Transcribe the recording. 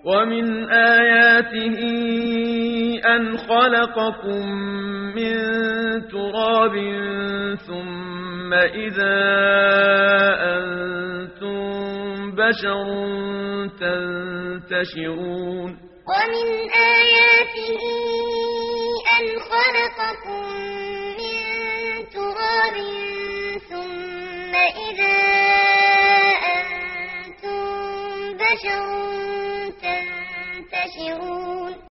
ومن آياته أن خلقكم من تراب ثم إذا أنتم بشر تنتشرون ومن آياته أن خلقكم من تراب ثم إذا أنتم بشر تنتشرون